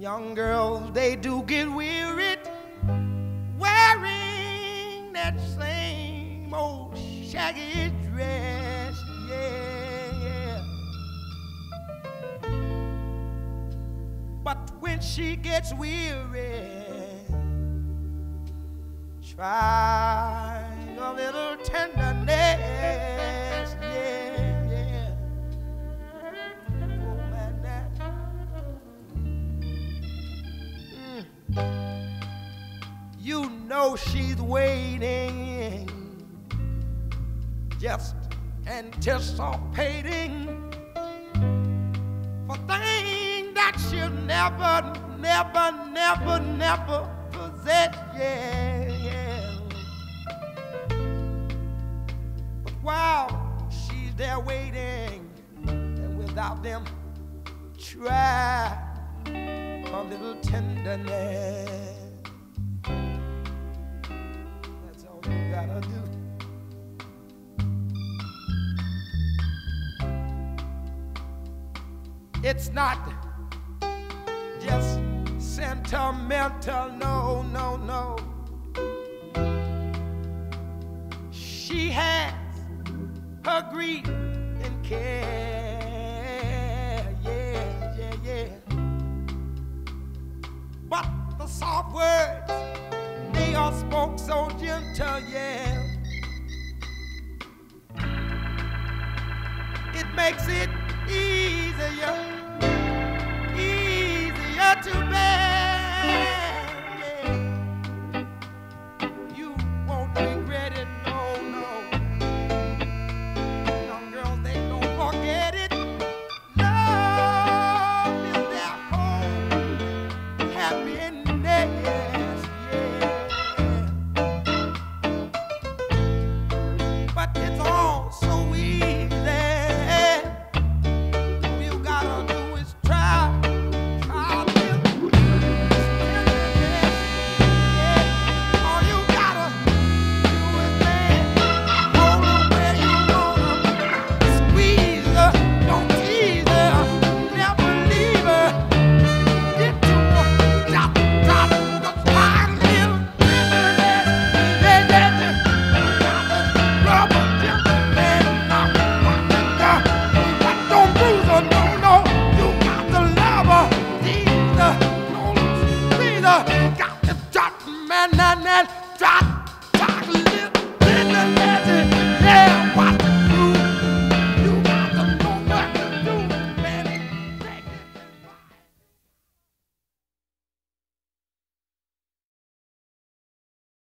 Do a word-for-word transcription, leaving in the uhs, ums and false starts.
Young girls, they do get wearied wearing that same old shaggy dress, yeah, yeah. But when she gets weary, try a little tenderness, yeah, yeah. Oh, man, that. Mm. You know she's waiting, just anticipating for things that she'll never, never, never, never possess, yeah, yeah. But while she's there waiting, and without them, try a little tenderness. That's all you gotta do. It's not just sentimental, no, no, no. She has her grief and care, yeah, yeah, yeah. But the soft words, they are spoke so gentle, yeah. It makes it easier, easier to bear, yeah. You won't regret it, no, no. Young girls, they don't forget it. Love is their home, happiness, yeah. But it's all so easy. Got to drop, man, and drop.